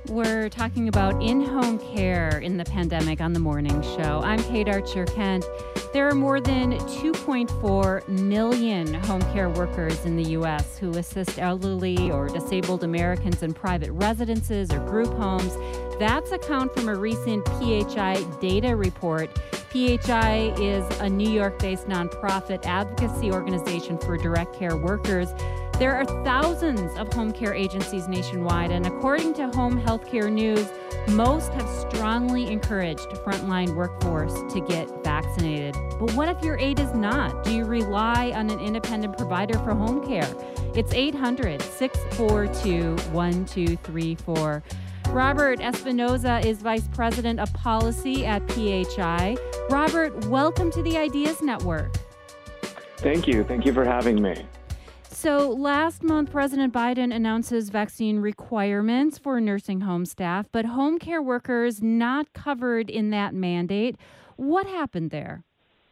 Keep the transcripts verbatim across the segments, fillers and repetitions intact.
We're talking about in-home care in the pandemic on the morning show. I'm Kate Archer-Kent. There are more than two point four million home care workers in the U S who assist elderly or disabled Americans in private residences or group homes. That's a count from a recent P H I data report. P H I is a New York-based nonprofit advocacy organization for direct care workers. There are thousands of home care agencies nationwide, and according to Home Healthcare News, most have strongly encouraged frontline workforce to get vaccinated. But what if your aide is not? Do you rely on an independent provider for home care? It's eight hundred, six four two, one two three four. Robert Espinoza is Vice President of Policy at P H I. Robert, welcome to the Ideas Network. Thank you. Thank you for having me. So last month, President Biden announces vaccine requirements for nursing home staff, but home care workers not covered in that mandate. What happened there?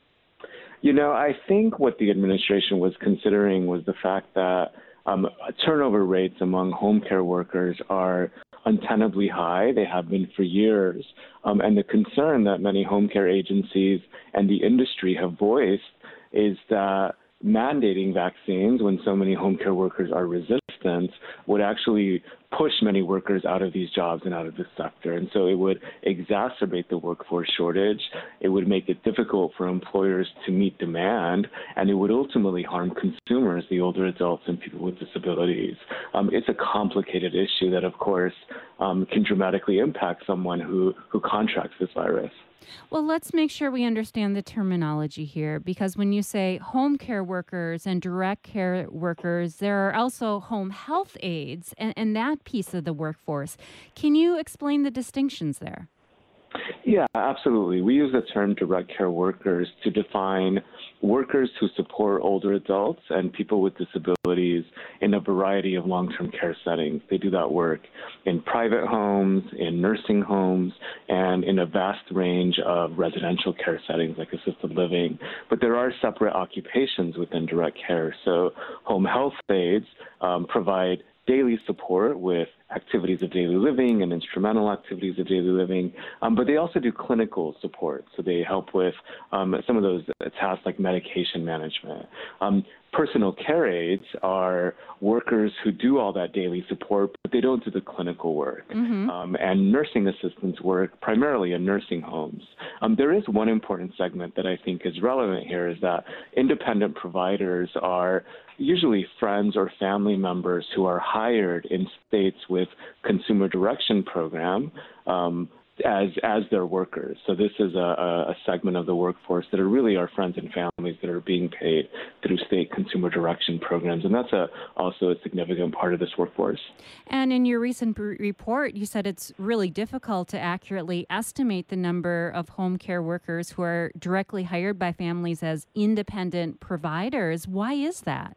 You know, I think what the administration was considering was the fact that um, turnover rates among home care workers are untenably high. They have been for years. Um, and the concern that many home care agencies and the industry have voiced is that mandating vaccines when so many home care workers are resistant would actually push many workers out of these jobs and out of this sector. And so it would exacerbate the workforce shortage. It would make it difficult for employers to meet demand, and it would ultimately harm consumers, the older adults and people with disabilities. Um, it's a complicated issue that, of course, um, can dramatically impact someone who, who contracts this virus. Well, let's make sure we understand the terminology here, because when you say home care workers and direct care workers, there are also home health aides and, and that piece of the workforce. Can you explain the distinctions there? Yeah, absolutely. We use the term direct care workers to define workers who support older adults and people with disabilities in a variety of long-term care settings. They do that work in private homes, in nursing homes, and in a vast range of residential care settings like assisted living. But there are separate occupations within direct care. So home health aides um, provide daily support with activities of daily living and instrumental activities of daily living, um, but they also do clinical support. So they help with um, some of those tasks like medication management. Um, personal care aides are workers who do all that daily support, but they don't do the clinical work. Mm-hmm. Um, and nursing assistants work primarily in nursing homes. Um, there is one important segment that I think is relevant here, is that independent providers are usually friends or family members who are hired in states with consumer direction program um, as as their workers. So this is a, a segment of the workforce that are really our friends and families that are being paid through state consumer direction programs. And that's a, also a significant part of this workforce. And in your recent b- report, you said it's really difficult to accurately estimate the number of home care workers who are directly hired by families as independent providers. Why is that?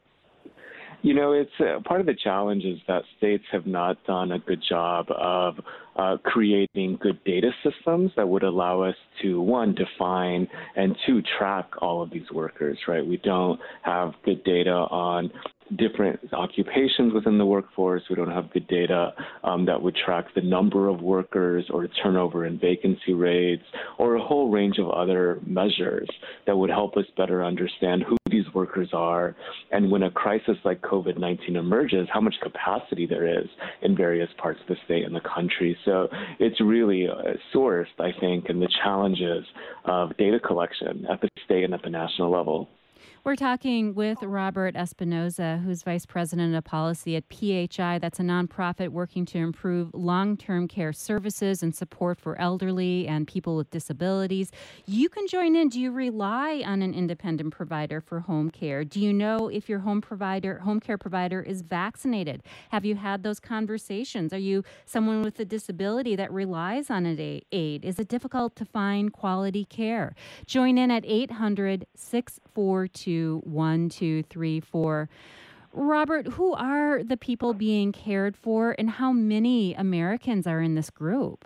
You know, it's uh, part of the challenge is that states have not done a good job of uh, creating good data systems that would allow us to, one, define, and two, track all of these workers, right? We don't have good data on different occupations within the workforce. We don't have good data um, that would track the number of workers or turnover and vacancy rates or a whole range of other measures that would help us better understand who these workers are, and when a crisis like COVID nineteen emerges, how much capacity there is in various parts of the state and the country. So it's really uh, sourced, I think, in the challenges of data collection at the state and at the national level. We're talking with Robert Espinoza, who's Vice President of Policy at P H I. That's a nonprofit working to improve long-term care services and support for elderly and people with disabilities. You can join in. Do you rely on an independent provider for home care? Do you know if your home provider, home care provider is vaccinated? Have you had those conversations? Are you someone with a disability that relies on an aid? Is it difficult to find quality care? Join in at eight hundred, six four two, one two three four. Robert, who are the people being cared for, and how many Americans are in this group?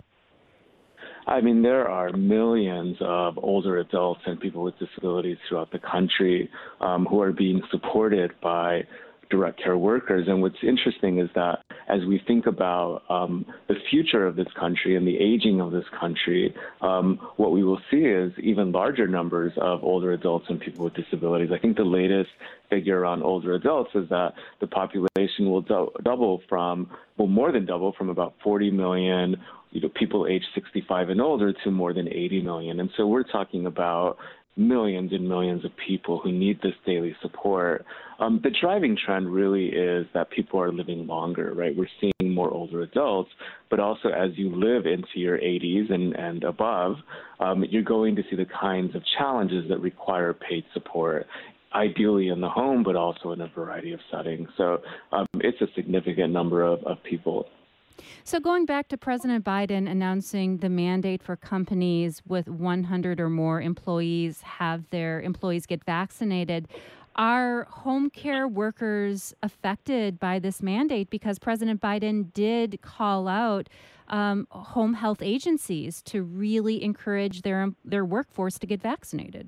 I mean, there are millions of older adults and people with disabilities throughout the country um, who are being supported by direct care workers. And what's interesting is that as we think about um, the future of this country and the aging of this country, um, what we will see is even larger numbers of older adults and people with disabilities. I think the latest figure on older adults is that the population will do- double from, well, more than double from about forty million you know, people aged sixty-five and older to more than eighty million. And so we're talking about millions and millions of people who need this daily support. Um, the driving trend really is that people are living longer, right? We're seeing more older adults, but also as you live into your eighties and, and above, um, you're going to see the kinds of challenges that require paid support, ideally in the home, but also in a variety of settings. So um, it's a significant number of, of people. So going back to President Biden announcing the mandate for companies with one hundred or more employees have their employees get vaccinated, are home care workers affected by this mandate? Because President Biden did call out um, home health agencies to really encourage their their workforce to get vaccinated.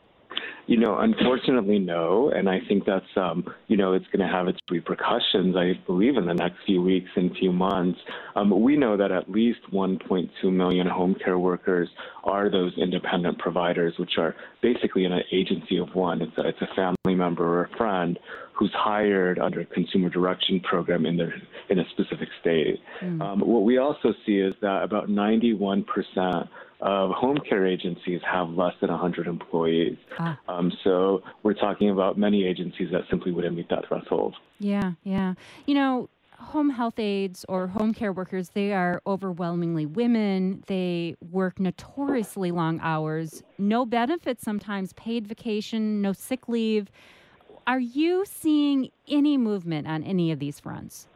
You know, unfortunately, no. And I think that's, um, you know, it's going to have its repercussions, I believe, in the next few weeks and few months. Um, we know that at least one point two million home care workers are those independent providers, which are basically in an agency of one. It's a, it's a family member or a friend who's hired under a consumer direction program in, their, in a specific state. Mm. Um, what we also see is that about ninety-one percent of home care agencies have less than one hundred employees. Ah. Um, so we're talking about many agencies that simply wouldn't meet that threshold. Yeah, yeah. You know, home health aides or home care workers, they are overwhelmingly women. They work notoriously long hours, no benefits sometimes, paid vacation, no sick leave. Are you seeing any movement on any of these fronts?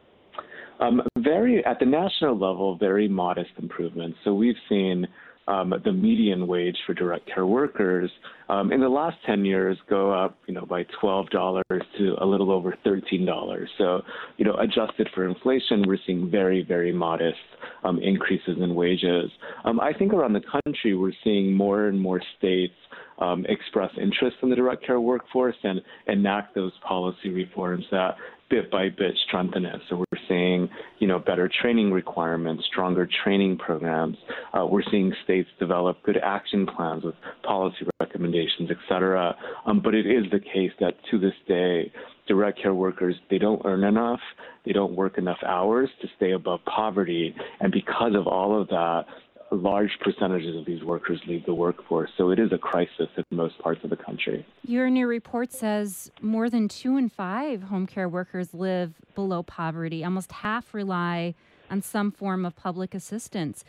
Um, very, at the national level, very modest improvements. So we've seen Um, the median wage for direct care workers um, in the last ten years go up, you know, by twelve dollars to a little over thirteen dollars. So, you know, adjusted for inflation, we're seeing very, very modest um, increases in wages. Um, I think around the country, we're seeing more and more states um, express interest in the direct care workforce and enact those policy reforms that bit by bit strengthen it. So we're seeing, you know, better training requirements, stronger training programs. Uh, we're seeing states develop good action plans with policy recommendations, et cetera. Um, but it is the case that to this day, direct care workers, they don't earn enough, they don't work enough hours to stay above poverty. And because of all of that, large percentages of these workers leave the workforce. So it is a crisis in most parts of the country. Your new report says more than two in five home care workers live below poverty. Almost half rely on some form of public assistance.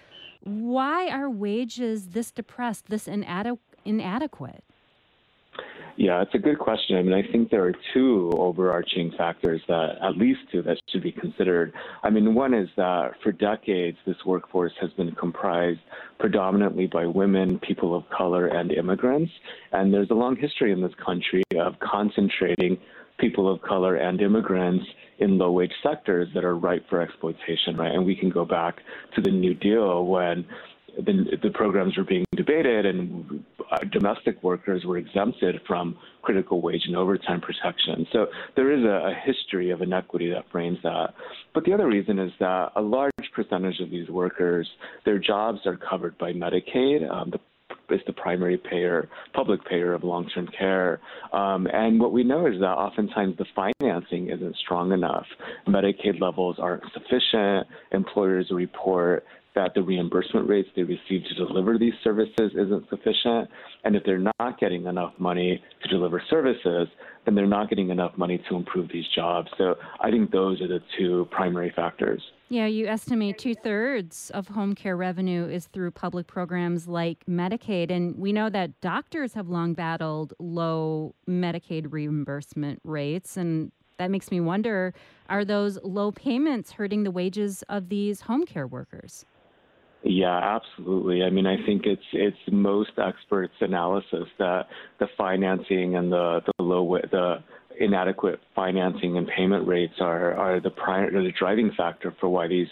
Why are wages this depressed, this inade- inadequate? Yeah, it's a good question. I mean, I think there are two overarching factors that, at least two, that should be considered. I mean, one is that for decades, this workforce has been comprised predominantly by women, people of color, and immigrants. And there's a long history in this country of concentrating people of color and immigrants in low-wage sectors that are ripe for exploitation, right? And we can go back to the New Deal when the, the programs were being debated and domestic workers were exempted from critical wage and overtime protection. So there is a, a history of inequity that frames that. But the other reason is that a large percentage of these workers, their jobs are covered by Medicaid. Um, the is the primary payer, public payer of long-term care. Um, and what we know is that oftentimes the financing isn't strong enough. Medicaid levels aren't sufficient. Employers report that the reimbursement rates they receive to deliver these services isn't sufficient. And if they're not getting enough money to deliver services, then they're not getting enough money to improve these jobs. So I think those are the two primary factors. Yeah, you estimate two-thirds of home care revenue is through public programs like Medicaid. And we know that doctors have long battled low Medicaid reimbursement rates. And that makes me wonder, are those low payments hurting the wages of these home care workers? Yeah, absolutely. I mean, I think it's it's most experts' analysis that the financing and the the low the inadequate financing and payment rates are are the prime or the driving factor for why these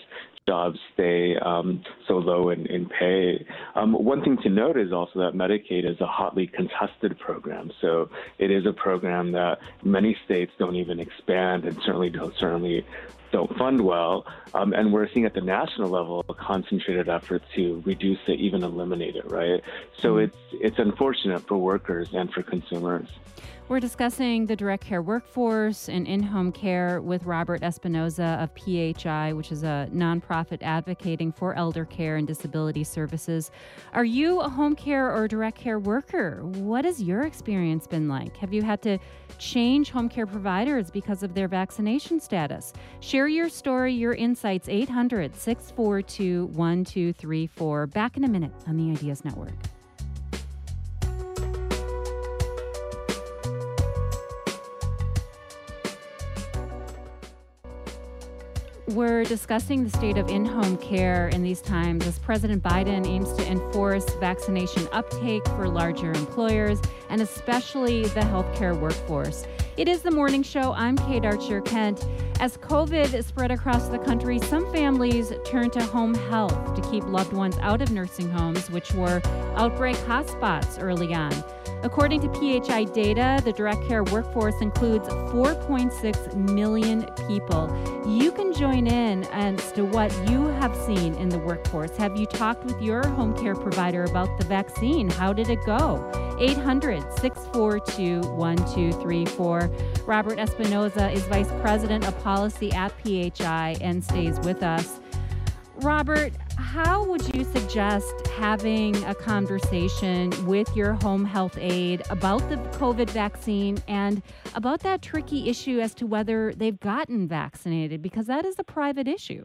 jobs stay um, so low in, in pay. Um, one thing to note is also that Medicaid is a hotly contested program. So it is a program that many states don't even expand and certainly don't certainly don't fund well. Um, and we're seeing at the national level a concentrated effort to reduce it, even eliminate it, right? So mm-hmm. it's it's unfortunate for workers and for consumers. We're discussing the direct care workforce and in-home care with Robert Espinoza of P H I, which is a nonprofit advocating for elder care and disability services. Are you a home care or direct care worker? What has your experience been like? Have you had to change home care providers because of their vaccination status? Share your story, your insights, eight hundred, six four two, one two three four. Back in a minute on the Ideas Network. We're discussing the state of in-home care in these times as President Biden aims to enforce vaccination uptake for larger employers and especially the healthcare workforce. It is the morning show. I'm Kate Archer-Kent. As COVID spread across the country, some families turned to home health to keep loved ones out of nursing homes, which were outbreak hotspots early on. According to P H I data, the direct care workforce includes four point six million people. You can join in as to what you have seen in the workforce. Have you talked with your home care provider about the vaccine? How did it go? eight hundred, six four two, one two three four. Robert Espinoza is Vice President of Policy at P H I and stays with us. Robert, how would you suggest having a conversation with your home health aide about the COVID vaccine and about that tricky issue as to whether they've gotten vaccinated? Because that is a private issue.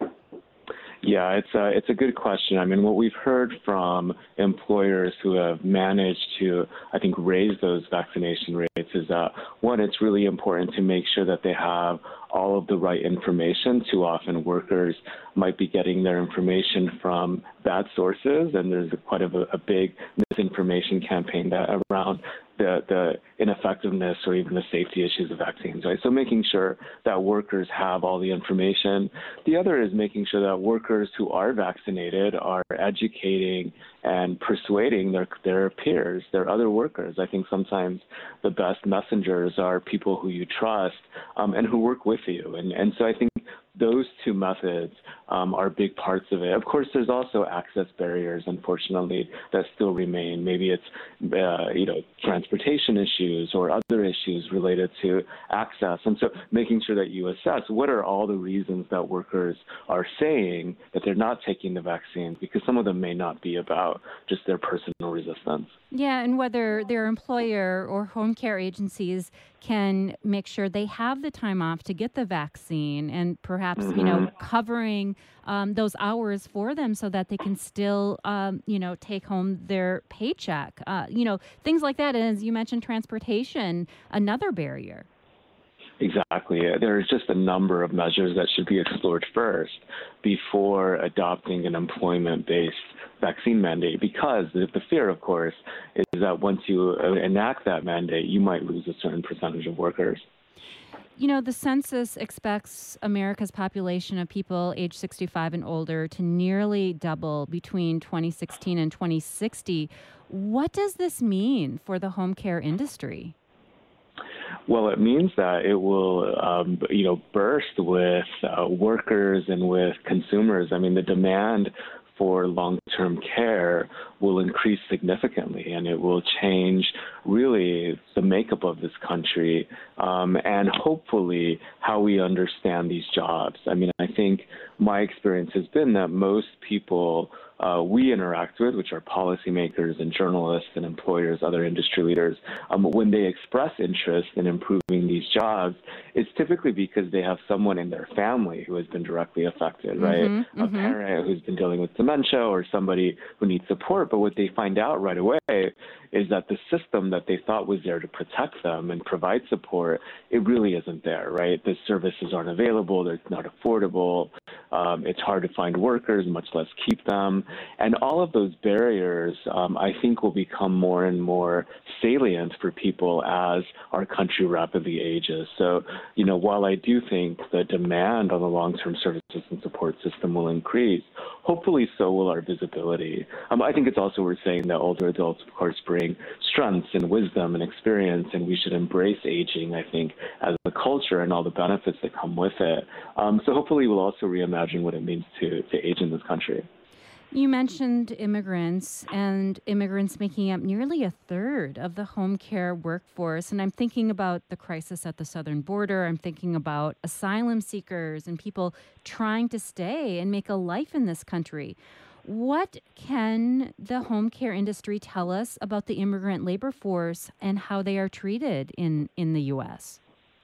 Yeah, it's a, it's a good question. I mean, what we've heard from employers who have managed to, I think, raise those vaccination rates is that, one, it's really important to make sure that they have all of the right information. Too often workers might be getting their information from bad sources, and there's quite a, a big misinformation campaign that around the, the ineffectiveness or even the safety issues of vaccines, right? So making sure that workers have all the information. The other is making sure that workers who are vaccinated are educating and persuading their their peers, their other workers. I think sometimes the best messengers are people who you trust um, and who work with you. And, and so I think those two methods um, are big parts of it. Of course, there's also access barriers, unfortunately, that still remain. Maybe it's, uh, you know, transportation issues or other issues related to access. And so making sure that you assess what are all the reasons that workers are saying that they're not taking the vaccines, because some of them may not be about just their personal resistance. Yeah, and whether their employer or home care agencies can make sure they have the time off to get the vaccine and perhaps, mm-hmm. you know, covering um, those hours for them so that they can still, um, you know, take home their paycheck. Uh, you know, things like that. And as you mentioned, transportation, another barrier. Exactly. There's just a number of measures that should be explored first before adopting an employment-based vaccine mandate, because the, the fear, of course, is that once you enact that mandate, you might lose a certain percentage of workers. You know, the census expects America's population of people age sixty-five and older to nearly double between twenty sixteen and twenty sixty. What does this mean for the home care industry? Well, it means that it will, um, you know, burst with uh, workers and with consumers. I mean, the demand for long-term care will increase significantly, and it will change really the makeup of this country um, and hopefully how we understand these jobs. I mean, I think my experience has been that most people uh, we interact with, which are policymakers and journalists and employers, other industry leaders, um, when they express interest in improving these jobs, it's typically because they have someone in their family who has been directly affected, right? Mm-hmm, a mm-hmm. parent who's been dealing with dementia or somebody who needs support. But what they find out right away is that the system that they thought was there to protect them and provide support, it really isn't there, right? The services aren't available, they're not affordable, um, it's hard to find workers, much less keep them. And all of those barriers, um, I think, will become more and more salient for people as our country rapidly ages. So, you know, while I do think the demand on the long-term services and support system will increase, hopefully so will our visibility. Um, I think it's also worth saying that older adults, of course, bring strengths and wisdom and experience, and we should embrace aging, I think, as a culture and all the benefits that come with it. Um, so hopefully we'll also reimagine what it means to, to age in this country. You mentioned immigrants and immigrants making up nearly a third of the home care workforce. And I'm thinking about the crisis at the southern border. I'm thinking about asylum seekers and people trying to stay and make a life in this country. What can the home care industry tell us about the immigrant labor force and how they are treated in, in the U S?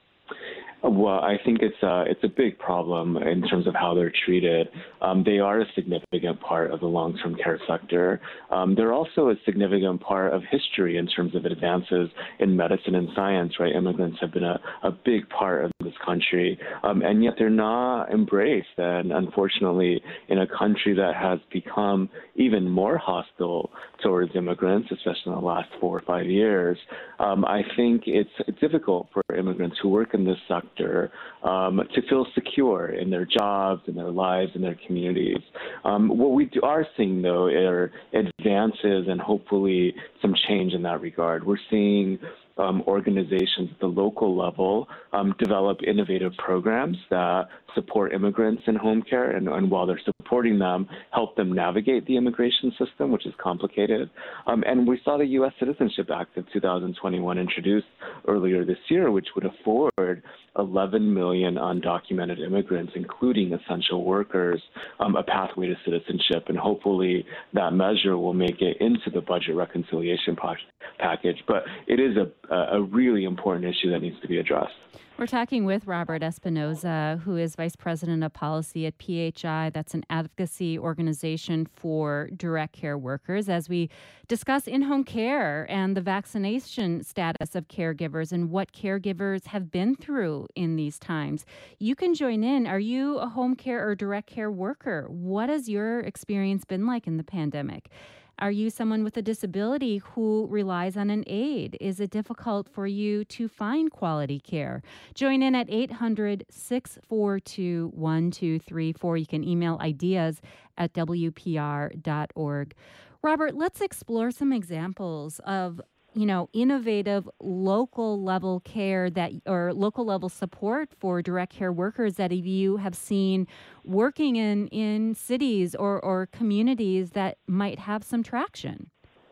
Well, I think it's a, it's a big problem in terms of how they're treated. Um, they are a significant part of the long-term care sector. Um, they're also a significant part of history in terms of advances in medicine and science, right? Immigrants have been a, a big part of this country, um, and yet they're not embraced. And unfortunately, in a country that has become even more hostile towards immigrants, especially in the last four or five years, um, I think it's, it's difficult for immigrants who work in this sector um, to feel secure in their jobs, in their lives, in their communities. Um, what we do, are seeing, though, are advances and hopefully some change in that regard. We're seeing Um, organizations at the local level um, develop innovative programs that support immigrants in home care, and, and while they're supporting them, help them navigate the immigration system, which is complicated. Um, and we saw the U S Citizenship Act of two thousand twenty-one introduced earlier this year, which would afford eleven million undocumented immigrants, including essential workers, um, a pathway to citizenship. And hopefully that measure will make it into the budget reconciliation package. But it is a, a really important issue that needs to be addressed. We're talking with Robert Espinoza, who is Vice President of Policy at P H I. That's an advocacy organization for direct care workers, as we discuss in-home care and the vaccination status of caregivers and what caregivers have been through in these times. You can join in. Are you a home care or direct care worker? What has your experience been like in the pandemic? Are you someone with a disability who relies on an aide? Is it difficult for you to find quality care? Join in at eight hundred, six four two, one two three four. You can email ideas at W P R dot org. Robert, let's explore some examples of, you know, innovative local level care that or local level support for direct care workers that you have seen working in, in cities or, or communities that might have some traction.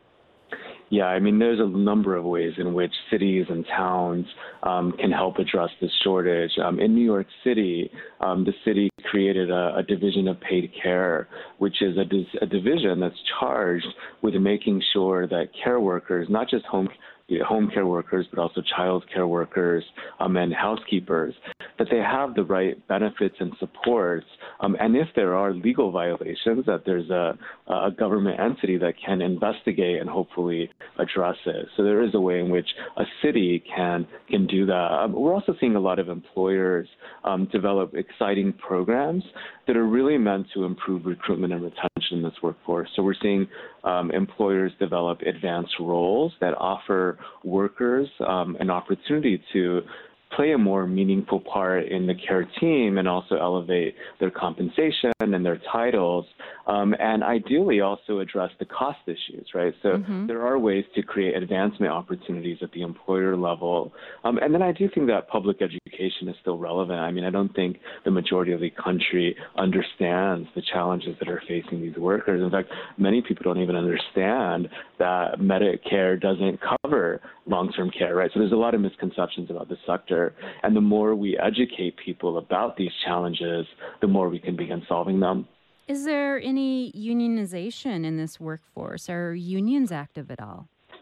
Yeah, I mean, there's a number of ways in which cities and towns um, can help address this shortage. Um, in New York City, um, the city created a, a division of paid care, which is a, dis- a division that's charged with making sure that care workers, not just home home care workers, but also child care workers um, and housekeepers, that they have the right benefits and supports. Um, and if there are legal violations, that there's a, a government entity that can investigate and hopefully address it. So there is a way in which a city can can do that. Um, we're also seeing a lot of employers um, develop exciting programs that are really meant to improve recruitment and retention in this workforce. So we're seeing um, employers develop advanced roles that offer workers um, an opportunity to play a more meaningful part in the care team and also elevate their compensation and their titles, um, and ideally also address the cost issues, right? So mm-hmm. there are ways to create advancement opportunities at the employer level. Um, and then I do think that public education is still relevant. I mean, I don't think the majority of the country understands the challenges that are facing these workers. In fact, many people don't even understand that Medicare doesn't cover long-term care, right? So there's a lot of misconceptions about the sector. And the more we educate people about these challenges, the more we can begin solving them. Is there any unionization in this workforce? Are unions active at all?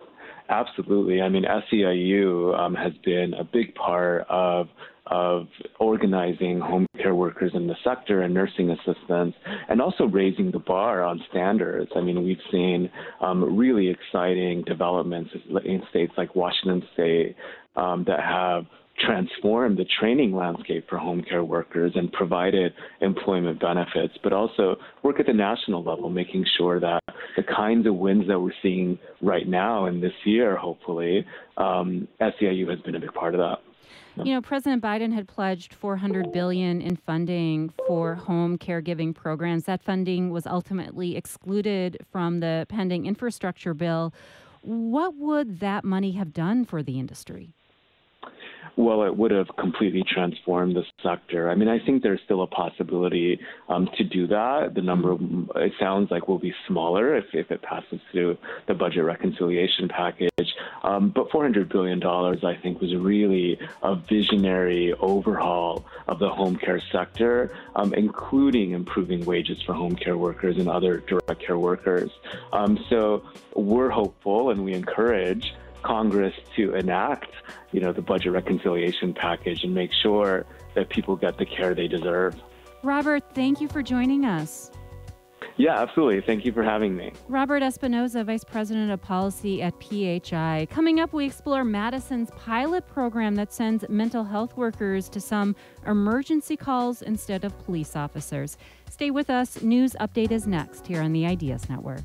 Absolutely. I mean, S E I U um, has been a big part of of organizing home care workers in the sector and nursing assistants, and also raising the bar on standards. I mean, we've seen um, really exciting developments in states like Washington State um, that have transformed the training landscape for home care workers and provided employment benefits, but also work at the national level, making sure that the kinds of wins that we're seeing right now and this year, hopefully, um, S E I U has been a big part of that. You know, President Biden had pledged four hundred billion dollars in funding for home caregiving programs. That funding was ultimately excluded from the pending infrastructure bill. What would that money have done for the industry? Well, it would have completely transformed the sector. I mean, I think there's still a possibility um, to do that. The number, it sounds like, will be smaller if, if it passes through the budget reconciliation package. Um, but four hundred billion dollars, I think, was really a visionary overhaul of the home care sector, um, including improving wages for home care workers and other direct care workers. Um, so we're hopeful, and we encourage Congress to enact, you know, the budget reconciliation package and make sure that people get the care they deserve. Robert, thank you for joining us. Yeah, absolutely. Thank you for having me. Robert Espinoza, Vice President of Policy at P H I. Coming up, we explore Madison's pilot program that sends mental health workers to some emergency calls instead of police officers. Stay with us. News Update is next here on the Ideas Network.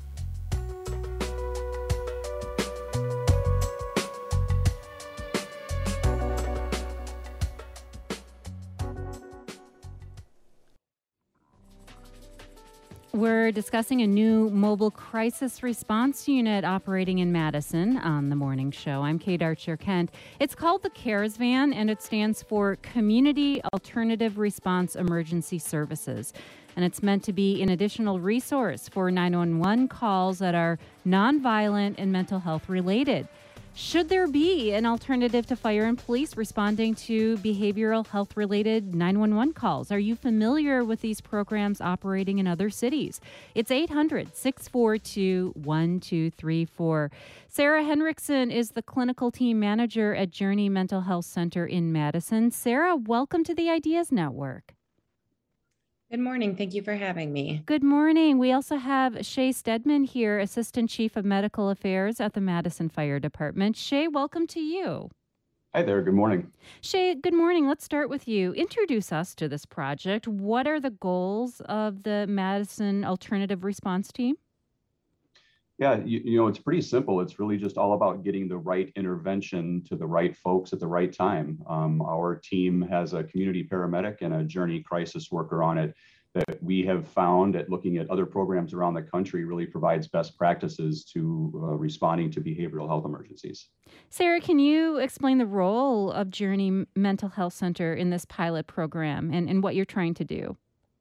We're discussing a new mobile crisis response unit operating in Madison on the morning show. I'm Kate Archer-Kent. It's called the CARES Van, and it stands for Community Alternative Response Emergency Services. And it's meant to be an additional resource for nine one one calls that are nonviolent and mental health related. Should there be an alternative to fire and police responding to behavioral health related nine one one calls? Are you familiar with these programs operating in other cities? It's eight hundred, six four two, one two three four. Sarah Henriksen is the clinical team manager at Journey Mental Health Center in Madison. Sarah, welcome to the Ideas Network. Good morning. Thank you for having me. Good morning. We also have Shay Stedman here, Assistant Chief of Medical Affairs at the Madison Fire Department. Shay, welcome to you. Hi there. Good morning. Shay, good morning. Let's start with you. Introduce us to this project. What are the goals of the Madison Alternative Response Team? Yeah, you, you know, it's pretty simple. It's really just all about getting the right intervention to the right folks at the right time. Um, our team has a community paramedic and a Journey crisis worker on it that we have found at looking at other programs around the country really provides best practices to uh, responding to behavioral health emergencies. Sarah, can you explain the role of Journey Mental Health Center in this pilot program and, and what you're trying to do?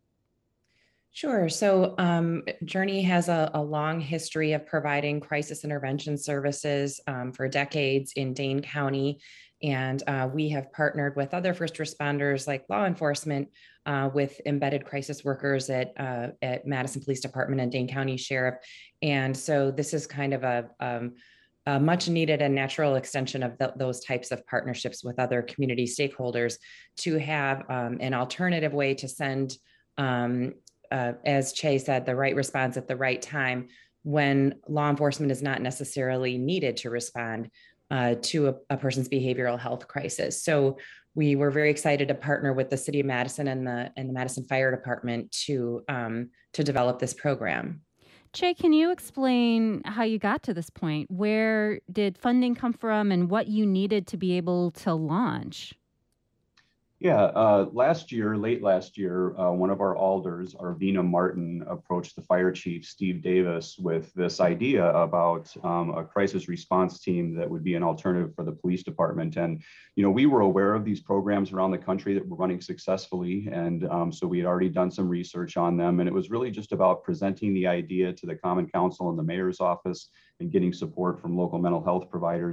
Sure. So um, Journey has a, a long history of providing crisis intervention services um, for decades in Dane County. And uh, we have partnered with other first responders like law enforcement uh, with embedded crisis workers at, uh, at Madison Police Department and Dane County Sheriff. And so this is kind of a, um, a much needed and natural extension of the, those types of partnerships with other community stakeholders to have um, an alternative way to send um, Uh, as Che said, the right response at the right time when law enforcement is not necessarily needed to respond uh, to a, a person's behavioral health crisis. So we were very excited to partner with the City of Madison and the and the Madison Fire Department to um, to develop this program. Che, can you explain how you got to this point? Where did funding come from and what you needed to be able to launch? Yeah, uh, last year, late last year, uh, one of our alders, Arvina Martin, approached the fire chief, Steve Davis, with this idea about um, a crisis response team that would be an alternative for the police department. And, you know, we were aware of these programs around the country that were running successfully. And um, so we had already done some research on them. And it was really just about presenting the idea to the Common Council and the mayor's office and getting support from local mental health providers.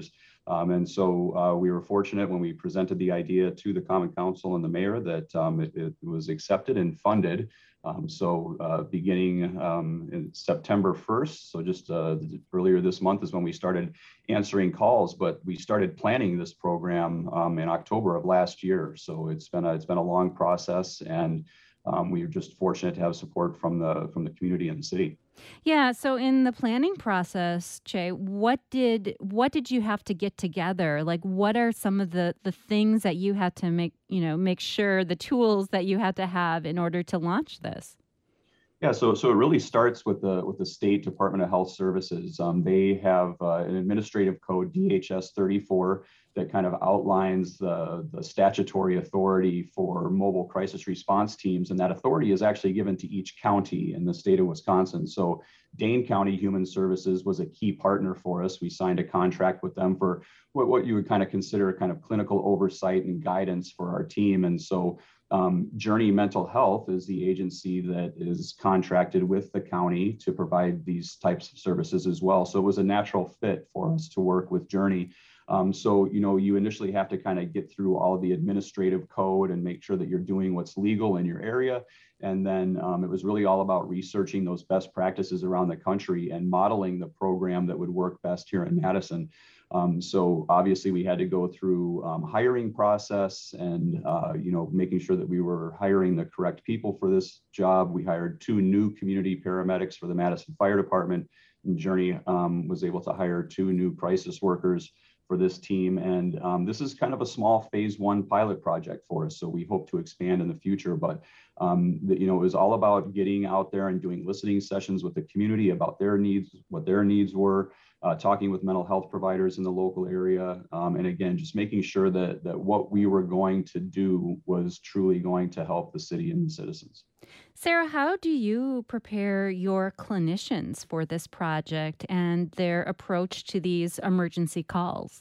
Um, and so uh, we were fortunate when we presented the idea to the Common Council and the mayor that um, it, it was accepted and funded. Um, so uh, beginning um, in September first, so just uh, earlier this month is when we started answering calls, but we started planning this program um, in October of last year. So it's been a, it's been a long process, and um, we were just fortunate to have support from the from the community and the city. Yeah, so in the planning process, Che, what did what did you have to get together? Like, what are some of the the things that you had to make, you know, make sure, the tools that you had to have in order to launch this? Yeah, so so it really starts with the with the State Department of Health Services. Um, they have uh, an administrative code, D H S thirty-four, that kind of outlines the, the statutory authority for mobile crisis response teams, and that authority is actually given to each county in the state of Wisconsin. So Dane County Human Services was a key partner for us. We signed a contract with them for what, what you would kind of consider kind of clinical oversight and guidance for our team. And so Um, Journey Mental Health is the agency that is contracted with the county to provide these types of services as well. So it was a natural fit for us to work with Journey. Um, so, you know, you initially have to kind of get through all of the administrative code and make sure that you're doing what's legal in your area. And then um, it was really all about researching those best practices around the country and modeling the program that would work best here in Madison. Um, so obviously we had to go through um, hiring process and, uh, you know, making sure that we were hiring the correct people for this job. We hired two new community paramedics for the Madison Fire Department, and Journey um, was able to hire two new crisis workers for this team. And um, this is kind of a small phase one pilot project for us. So we hope to expand in the future, but um, the, you know, it was all about getting out there and doing listening sessions with the community about their needs, what their needs were, uh, talking with mental health providers in the local area. Um, and again, just making sure that, that what we were going to do was truly going to help the city and the citizens. Sarah, how do you prepare your clinicians for this project and their approach to these emergency calls?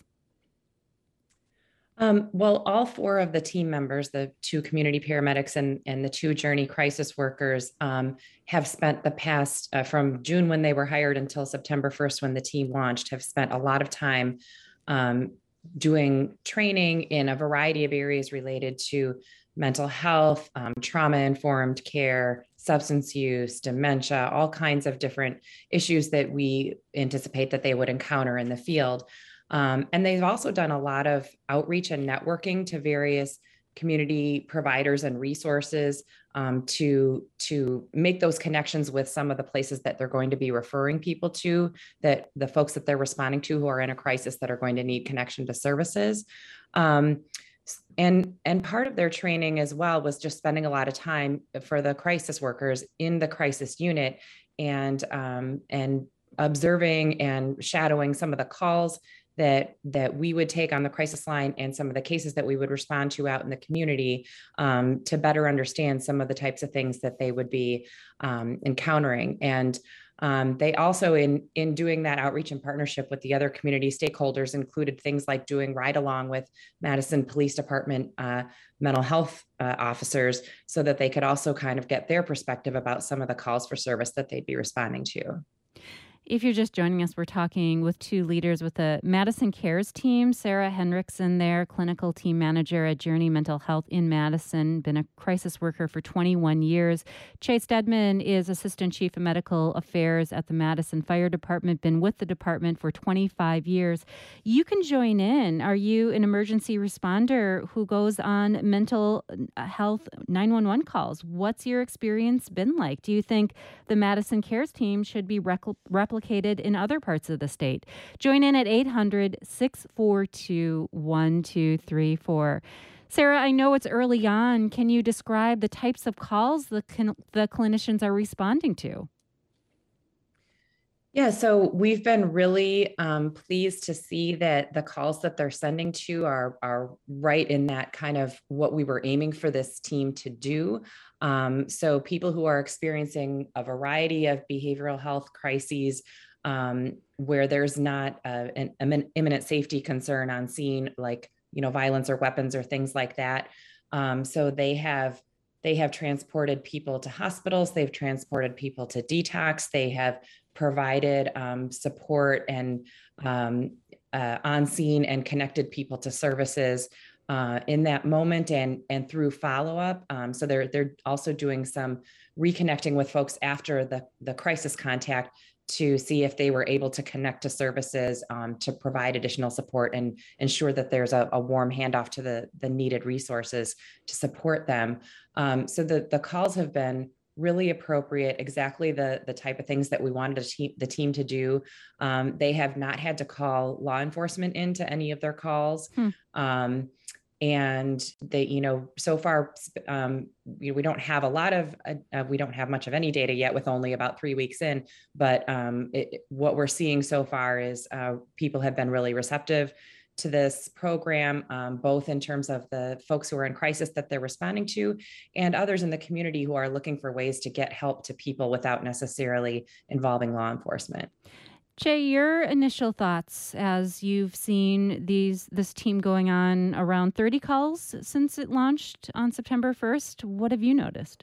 Um, well, all four of the team members, the two community paramedics and, and the two Journey crisis workers, um, have spent the past, uh, from June when they were hired until September first when the team launched, have spent a lot of time um, doing training in a variety of areas related to mental health, um, trauma-informed care, substance use, dementia, all kinds of different issues that we anticipate that they would encounter in the field. Um, and they've also done a lot of outreach and networking to various community providers and resources um, to, to make those connections with some of the places that they're going to be referring people to, that the folks that they're responding to who are in a crisis that are going to need connection to services. Um, And, and part of their training as well was just spending a lot of time for the crisis workers in the crisis unit and, um, and observing and shadowing some of the calls that, that we would take on the crisis line and some of the cases that we would respond to out in the community um, to better understand some of the types of things that they would be um, encountering. And Um, they also, in, in doing that outreach and partnership with the other community stakeholders, included things like doing ride along with Madison Police Department uh, mental health uh, officers so that they could also kind of get their perspective about some of the calls for service that they'd be responding to. If you're just joining us, we're talking with two leaders with the Madison Cares team. Sarah Henriksen there, clinical team manager at Journey Mental Health in Madison, been a crisis worker for twenty-one years. Che Stedman is Assistant Chief of Medical Affairs at the Madison Fire Department, been with the department for twenty-five years. You can join in. Are you an emergency responder who goes on mental health nine one one calls? What's your experience been like? Do you think the Madison Cares team should be replicated? Replicated in other parts of the state? Join in at eight hundred, six four two, one two three four. Sarah, I know it's early on. Can you describe the types of calls the, the clinicians are responding to? Yeah, so we've been really um, pleased to see that the calls that they're sending to are, are right in that kind of what we were aiming for this team to do. Um, so people who are experiencing a variety of behavioral health crises um, where there's not a, an, an imminent safety concern on scene, like, you know, violence or weapons or things like that. Um, so they have They have transported people to hospitals. They've transported people to detox. They have provided um, support and um, uh, on scene and connected people to services uh, in that moment and and through follow-up. Um, so they're they're also doing some reconnecting with folks after the, the crisis contact to see if they were able to connect to services um, to provide additional support and ensure that there's a, a warm handoff to the, the needed resources to support them. Um, so the, the calls have been really appropriate, exactly the, the type of things that we wanted the team, the team to do. Um, they have not had to call law enforcement into any of their calls. Hmm. Um, And they, you know, so far, um, we, we don't have a lot of, uh, we don't have much of any data yet with only about three weeks in, but um, it, what we're seeing so far is uh, people have been really receptive to this program, um, both in terms of the folks who are in crisis that they're responding to and others in the community who are looking for ways to get help to people without necessarily involving law enforcement. Jay, your initial thoughts as you've seen these this team going on around thirty calls since it launched on September first. What have you noticed?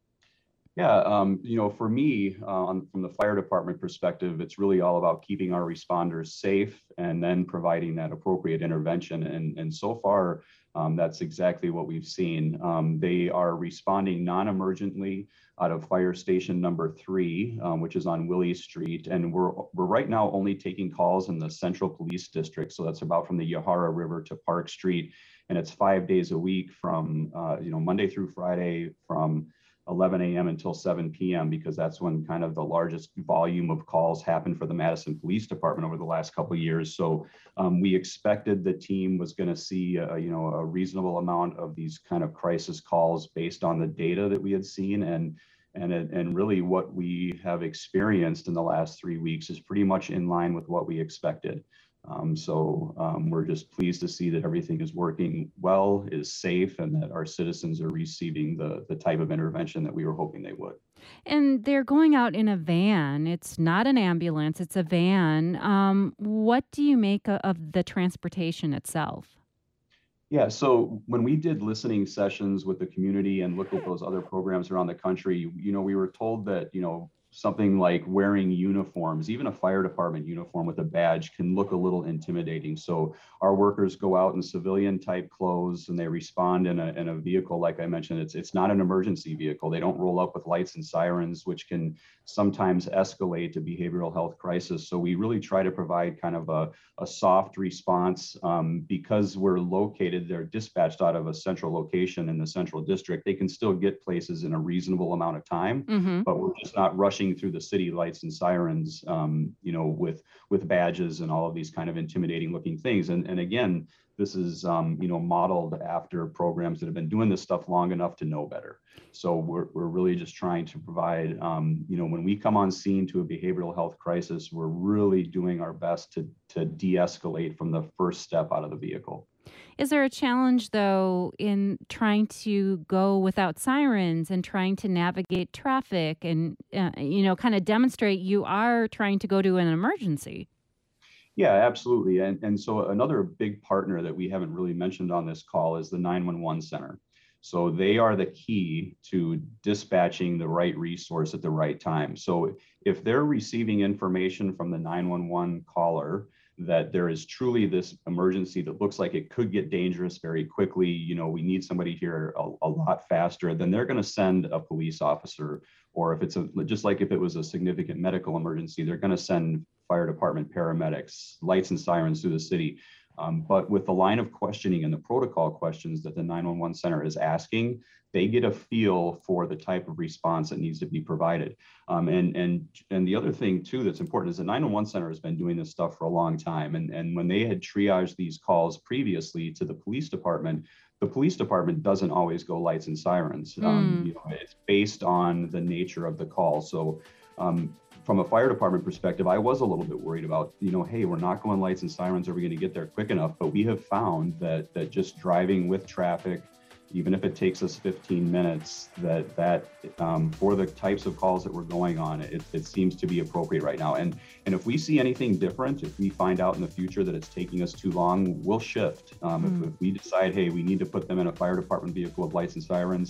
Yeah, um, you know, for me, uh, on, from the fire department perspective, it's really all about keeping our responders safe and then providing that appropriate intervention. And, and so far, um, that's exactly what we've seen. Um, they are responding non-emergently out of fire station number three, um, which is on Willie Street. And we're, we're right now only taking calls in the Central Police District. So that's about from the Yahara River to Park Street. And it's five days a week from, uh, you know, Monday through Friday from eleven a.m. until seven p.m. because that's when kind of the largest volume of calls happened for the Madison Police Department over the last couple of years. So um, we expected the team was going to see, a, you know, a reasonable amount of these kind of crisis calls based on the data that we had seen. And and and really what we have experienced in the last three weeks is pretty much in line with what we expected. Um, so um, we're just pleased to see that everything is working well, is safe, and that our citizens are receiving the, the type of intervention that we were hoping they would. And they're going out in a van. It's not an ambulance, it's a van. Um, what do you make of the transportation itself? Yeah, so when we did listening sessions with the community and looked at those other programs around the country, you know, we were told that, you know, something like wearing uniforms, even a fire department uniform with a badge, can look a little intimidating. So our workers go out in civilian type clothes and they respond in a, in a vehicle. Like I mentioned, it's, it's not an emergency vehicle. They don't roll up with lights and sirens, which can sometimes escalate to behavioral health crisis. So we really try to provide kind of a, a soft response um, because we're located, they're dispatched out of a central location in the central district. They can still get places in a reasonable amount of time, mm-hmm. but we're just not rushing through the city lights and sirens, um, you know, with with badges and all of these kind of intimidating looking things. And, and again, this is, um, you know, modeled after programs that have been doing this stuff long enough to know better. So we're, we're really just trying to provide, um, you know, when we come on scene to a behavioral health crisis, we're really doing our best to, to de-escalate from the first step out of the vehicle. Is there a challenge, though, in trying to go without sirens and trying to navigate traffic and, uh, you know, kind of demonstrate you are trying to go to an emergency? Yeah, absolutely. And, and so another big partner that we haven't really mentioned on this call is the nine one one center. So they are the key to dispatching the right resource at the right time. So if they're receiving information from the nine one one caller that there is truly this emergency that looks like it could get dangerous very quickly, you know, we need somebody here a, a lot faster, then they're going to send a police officer. Or if it's a, just like if it was a significant medical emergency, they're going to send fire department paramedics, lights and sirens through the city. Um, but with the line of questioning and the protocol questions that the nine one one center is asking, they get a feel for the type of response that needs to be provided. Um, and, and, and the other thing too that's important is the nine one one center has been doing this stuff for a long time. And, and when they had triaged these calls previously to the police department, the police department doesn't always go lights and sirens. Mm. Um, you know, it's based on the nature of the call. So um, from a fire department perspective, I was a little bit worried about, you know, hey, we're not going lights and sirens. Are we going to get there quick enough? But we have found that that just driving with traffic, even if it takes us fifteen minutes, that that um, for the types of calls that we're going on, it, it seems to be appropriate right now. And and if we see anything different, if we find out in the future that it's taking us too long, we'll shift. Um, mm. if, if we decide, hey, we need to put them in a fire department vehicle with lights and sirens,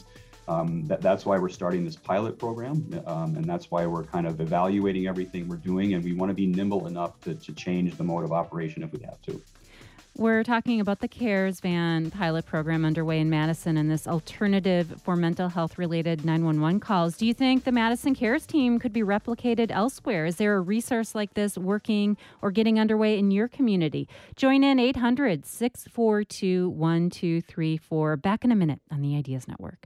um, that, that's why we're starting this pilot program. Um, and that's why we're kind of evaluating everything we're doing. And we want to be nimble enough to, to change the mode of operation if we have to. We're talking about the CARES Van pilot program underway in Madison and this alternative for mental health related nine one one calls. Do you think the Madison CARES team could be replicated elsewhere? Is there a resource like this working or getting underway in your community? Join in eight hundred, six four two, one two three four. Back in a minute on the Ideas Network.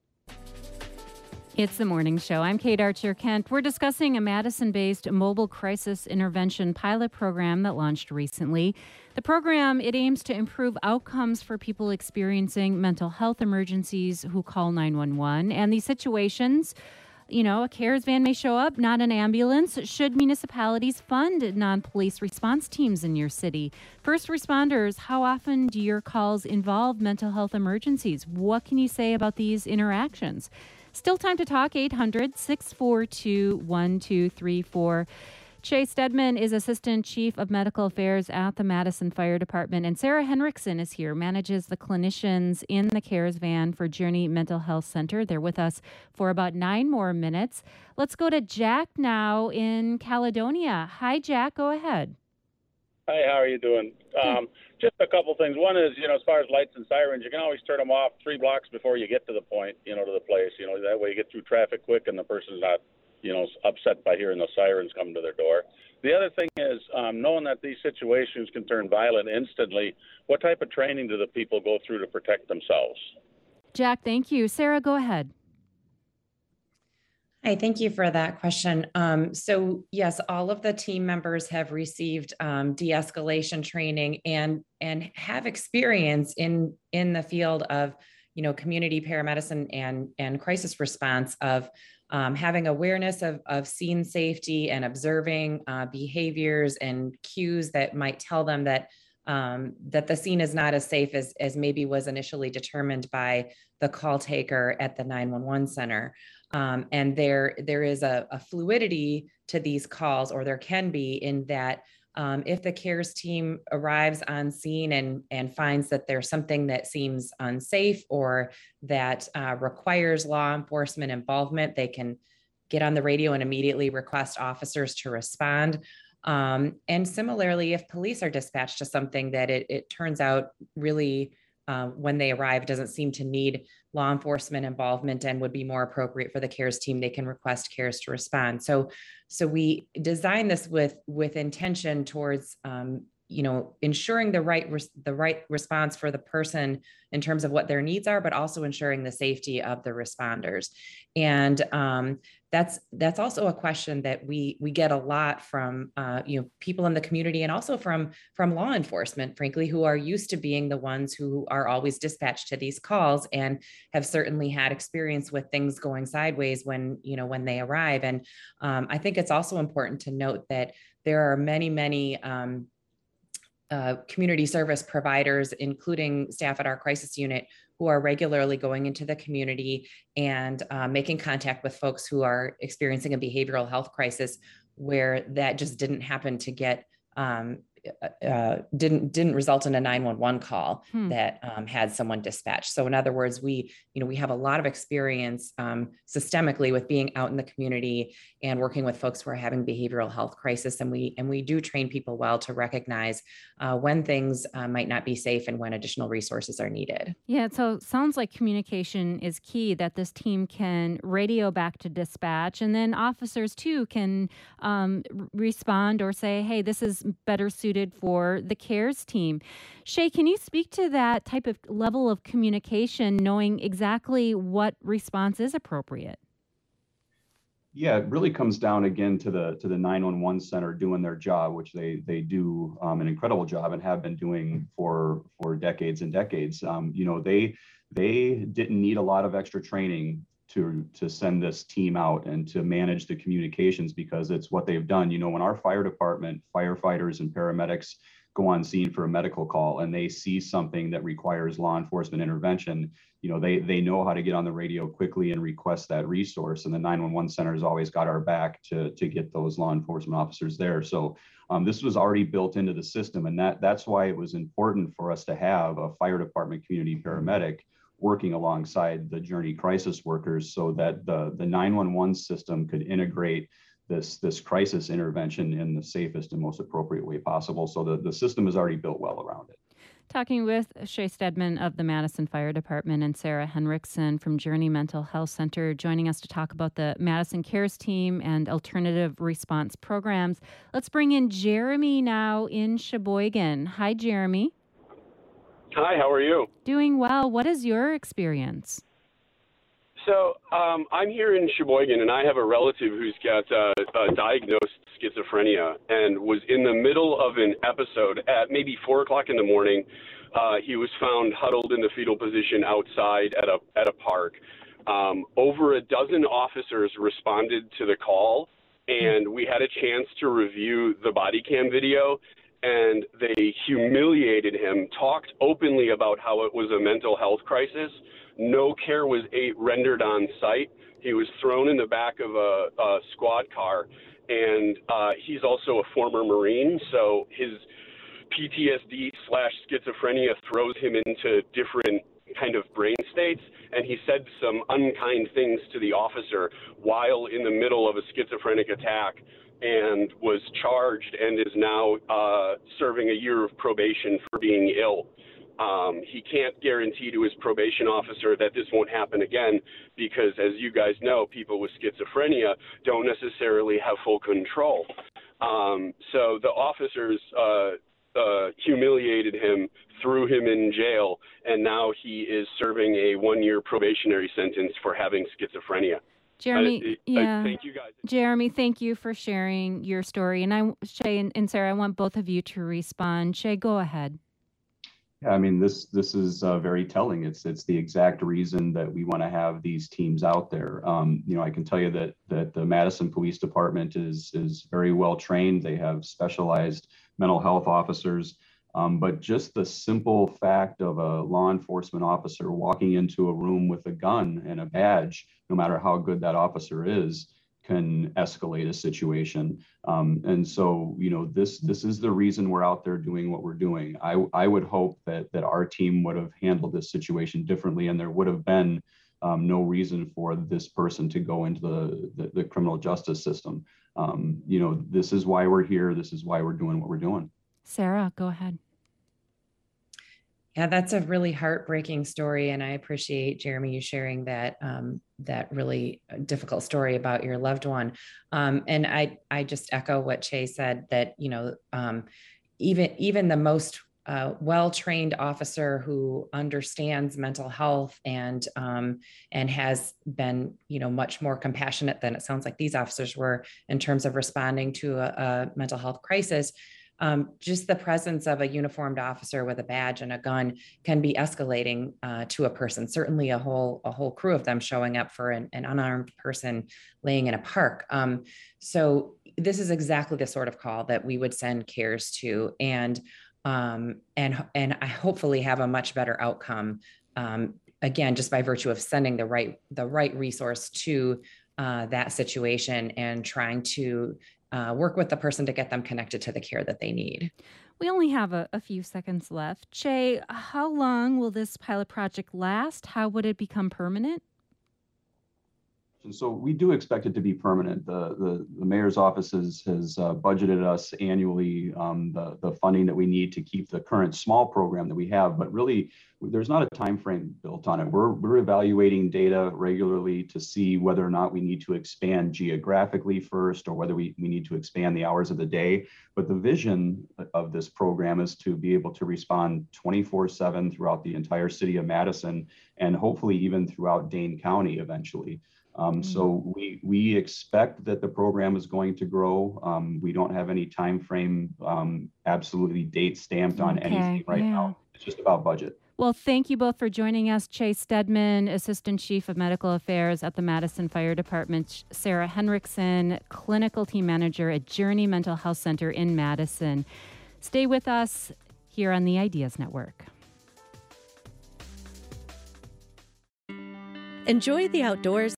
It's the morning show. I'm Kate Archer-Kent. We're discussing a Madison-based mobile crisis intervention pilot program that launched recently. The program, it aims to improve outcomes for people experiencing mental health emergencies who call nine one one. And these situations, you know, a CARES van may show up, not an ambulance. Should municipalities fund non-police response teams in your city? First responders, how often do your calls involve mental health emergencies? What can you say about these interactions? Still time to talk, eight hundred, six four two, one two three four. Chase Stedman is Assistant Chief of Medical Affairs at the Madison Fire Department, and Sarah Henriksen is here, manages the clinicians in the CARES van for Journey Mental Health Center. They're with us for about nine more minutes. Let's go to Jack now in Caledonia. Hi, Jack. Go ahead. Hi, how are you doing? Um, just a couple things. One is, you know, as far as lights and sirens, you can always turn them off three blocks before you get to the point, you know, to the place. You know, that way you get through traffic quick and the person's not, you know, upset by hearing the sirens come to their door. The other thing is, um, knowing that these situations can turn violent instantly, what type of training do the people go through to protect themselves? Jack, thank you. Sarah, go ahead. Hi, thank you for that question. Um, so yes, all of the team members have received um, de-escalation training and and have experience in in the field of, you know, community paramedicine and and crisis response of um, having awareness of of scene safety and observing uh, behaviors and cues that might tell them that um, that the scene is not as safe as as maybe was initially determined by the call taker at the nine one one center. Um, and there, there is a, a fluidity to these calls, or there can be, in that um, if the CARES team arrives on scene and, and finds that there's something that seems unsafe or that uh, requires law enforcement involvement, they can get on the radio and immediately request officers to respond. Um, and similarly, if police are dispatched to something that it, it turns out really Uh, when they arrive doesn't seem to need law enforcement involvement and would be more appropriate for the CARES team, they can request CARES to respond. So, so we design this with with intention towards, um, you know, ensuring the right res- the right response for the person in terms of what their needs are, but also ensuring the safety of the responders. And um, that's that's also a question that we we get a lot from uh, you know, people in the community, and also from from law enforcement, frankly, who are used to being the ones who are always dispatched to these calls and have certainly had experience with things going sideways when, you know, when they arrive. And um, I think it's also important to note that there are many, many um, Uh, community service providers, including staff at our crisis unit, who are regularly going into the community and uh, making contact with folks who are experiencing a behavioral health crisis where that just didn't happen to get um, uh, didn't didn't result in a nine one one call hmm. that um, had someone dispatched. So in other words, we you know we have a lot of experience um, systemically with being out in the community and working with folks who are having behavioral health crisis, and we and we do train people well to recognize uh, when things uh, might not be safe and when additional resources are needed. Yeah, so it sounds like communication is key, that this team can radio back to dispatch, and then officers too can um, respond or say, hey, this is better suited for the CARES team. Shay, can you speak to that type of level of communication, knowing exactly what response is appropriate? Yeah, it really comes down again to the to the nine one one center doing their job, which they they do um, an incredible job and have been doing for for decades and decades. Um, you know, they they didn't need a lot of extra training to to send this team out and to manage the communications, because it's what they've done. You know, when our fire department, firefighters and paramedics go on scene for a medical call and they see something that requires law enforcement intervention, you know, they they know how to get on the radio quickly and request that resource. And the nine one one center has always got our back to, to get those law enforcement officers there. So um, this was already built into the system. And that that's why it was important for us to have a fire department community paramedic working alongside the Journey crisis workers so that the, the nine one one system could integrate this, this crisis intervention in the safest and most appropriate way possible. So the, the system is already built well around it. Talking with Shay Stedman of the Madison Fire Department and Sarah Henriksen from Journey Mental Health Center joining us to talk about the Madison Cares team and alternative response programs. Let's bring in Jeremy now in Sheboygan. Hi, Jeremy. Hi, how are you? Doing well. What is your experience? So um, I'm here in Sheboygan, and I have a relative who's got uh, uh, diagnosed schizophrenia and was in the middle of an episode at maybe four o'clock in the morning. Uh, he was found huddled in the fetal position outside at a at a park. Um, over a dozen officers responded to the call, and we had a chance to review the body cam video. And they humiliated him, talked openly about how it was a mental health crisis. No care was a- rendered on site. He was thrown in the back of a, a squad car, and uh, he's also a former Marine, so his P T S D slash schizophrenia throws him into different kind of brain states, and he said some unkind things to the officer while in the middle of a schizophrenic attack, and was charged and is now uh, serving a year of probation for being ill. Um, he can't guarantee to his probation officer that this won't happen again because, as you guys know, people with schizophrenia don't necessarily have full control. Um, so the officers uh, uh, humiliated him, threw him in jail, and now he is serving a one-year probationary sentence for having schizophrenia. Jeremy, uh, yeah. Uh, thank you guys. Jeremy, thank you for sharing your story. And I, Shay and, and Sarah, I want both of you to respond. Shay, go ahead. Yeah, I mean, this this is uh, very telling. It's it's the exact reason that we want to have these teams out there. Um, you know, I can tell you that that the Madison Police Department is is very well trained. They have specialized mental health officers. Um, but just the simple fact of a law enforcement officer walking into a room with a gun and a badge, no matter how good that officer is, can escalate a situation. Um, and so, you know, this this is the reason we're out there doing what we're doing. I, I would hope that that our team would have handled this situation differently, and there would have been um, no reason for this person to go into the, the, the criminal justice system. Um, you know, this is why we're here. This is why we're doing what we're doing. Sarah, go ahead. Yeah, that's a really heartbreaking story, and I appreciate, Jeremy, you sharing that um, that really difficult story about your loved one. Um, and I I just echo what Shay said, that you know um, even even the most uh, well-trained officer who understands mental health and um, and has been you know much more compassionate than it sounds like these officers were in terms of responding to a, a mental health crisis. Um, just the presence of a uniformed officer with a badge and a gun can be escalating uh, to a person. Certainly, a whole a whole crew of them showing up for an, an unarmed person laying in a park. Um, so this is exactly the sort of call that we would send CARES to, and um, and and I hopefully have a much better outcome. Um, again, just by virtue of sending the right the right resource to uh, that situation and trying to Uh, work with the person to get them connected to the care that they need. We only have a, a few seconds left. Shay, how long will this pilot project last? How would it become permanent? And so we do expect it to be permanent. The the, the mayor's office has, has uh, budgeted us annually um, the, the funding that we need to keep the current small program that we have, but really there's not a time frame built on it. We're, we're evaluating data regularly to see whether or not we need to expand geographically first, or whether we, we need to expand the hours of the day. But the vision of this program is to be able to respond twenty-four seven throughout the entire city of Madison, and hopefully even throughout Dane County eventually. Um, so we we expect that the program is going to grow. Um, we don't have any time frame, um, absolutely date stamped on Okay, anything right yeah. now. It's just about budget. Well, thank you both for joining us. Shay Stedman, Assistant Chief of Medical Affairs at the Madison Fire Department. Sarah Henriksen, Clinical Team Manager at Journey Mental Health Center in Madison. Stay with us here on the Ideas Network. Enjoy the outdoors